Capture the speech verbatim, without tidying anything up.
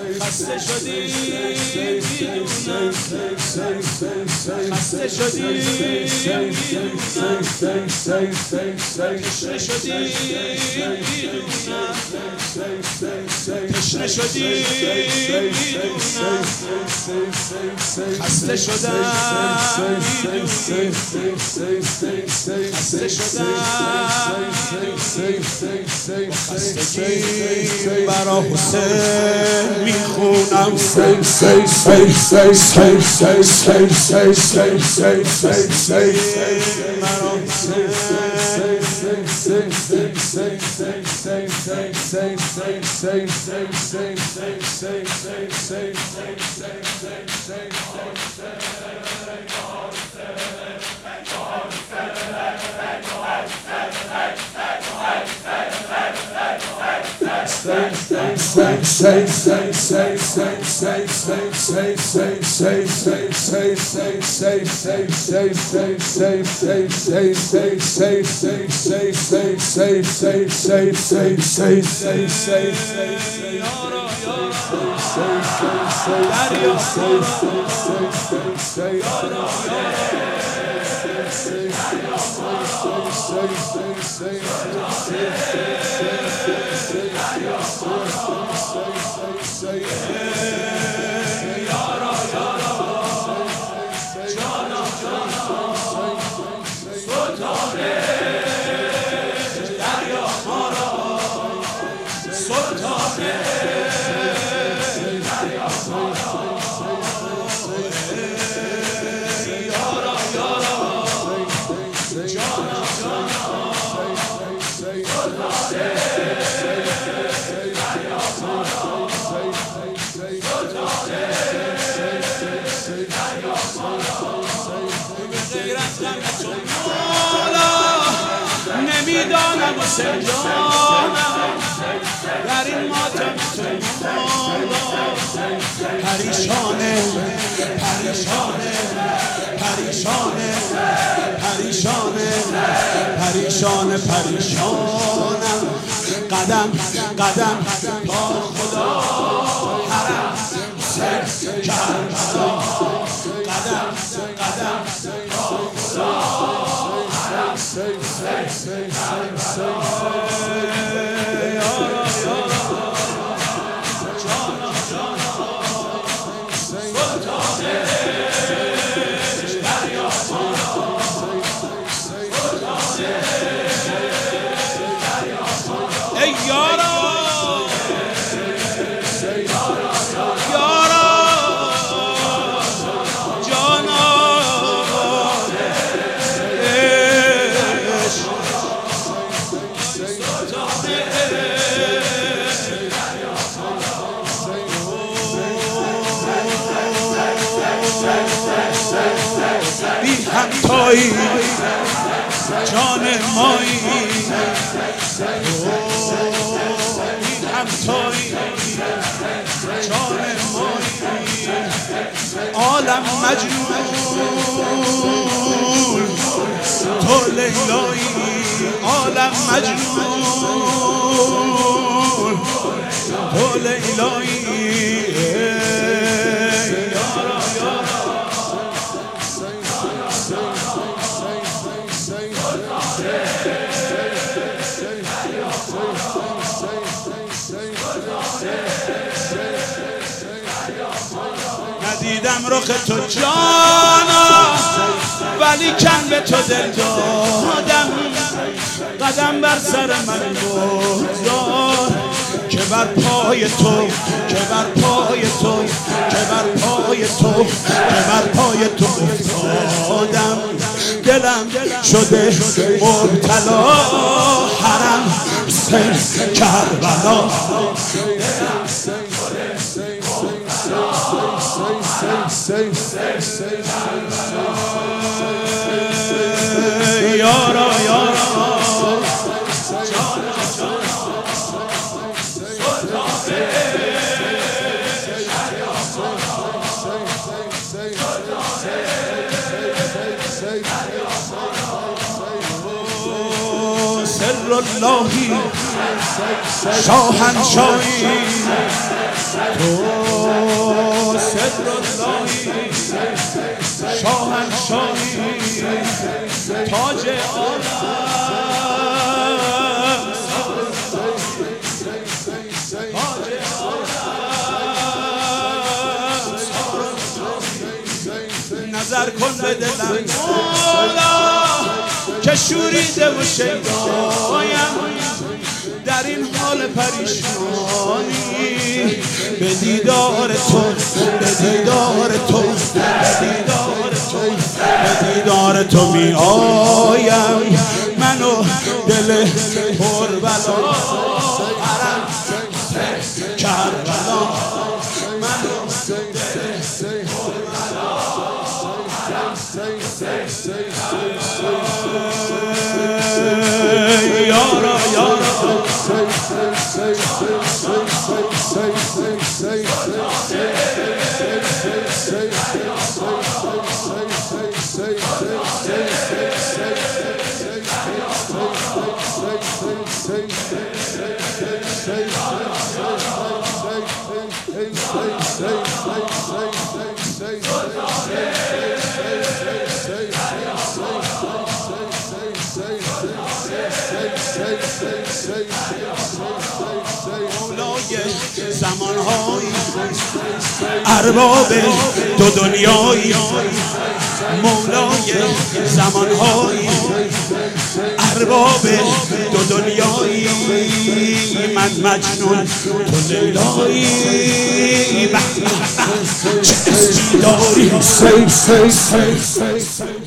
خسته شدی میدونم خسته شدی میدونم تشنه شدی میدونم تشنه شدی میدونم خسته شدم میدونی خسته شدم خستگی برا حسین میخونم نمیدانم حسین جانم در این ماتم تو پریشانه پریشانه پریشانه پریشانه پریشانه پریشانم قدم قدم تا خدا حرم حسین کربلا قدم قدم تا خدا ای یارا یارا جانا بی همتایی جان مایی بی همتایی جان مایی عالم مجنون تو لیلایی عالم مجنون تو لیلایی ندیدم رخ تو جانا ولی کن به تو دل دادم قدم بر سر من بگذار که بر پای تو که بر پای تو که بر پای تو که بر پای تو افتادم دلم شده مبتلا حرم حسین کربلا یارا یارا سر اللهی شاهنشاهی تو صدر اللهی شاهنشاهی تاج عالم نظر کن به دلم مولا که شوریده و شیدایم در این حال پریشانی به دیدار تو به دیدار تو به دیدار تو به دیدار تو می آیم منو دل پر بلا حرم کربلا منو دل پر بلا یارا یارا مولای زمانهای ارباب دو دنیایی مولای زمانهای ارباب دو دنیایی من مجنون تو لیلایی چه اسمی داری